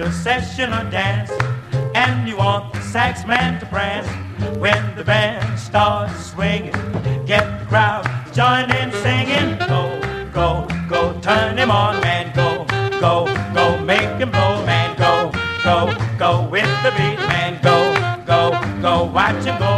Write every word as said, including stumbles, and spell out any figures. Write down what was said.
processional dance, and you want the sax man to prance. When the band starts swinging, get the crowd joining, singing. Go, go, go, turn him on, man, go, go, go, make him blow, man, go, go, go with the beat, man, go, go, go, watch him go.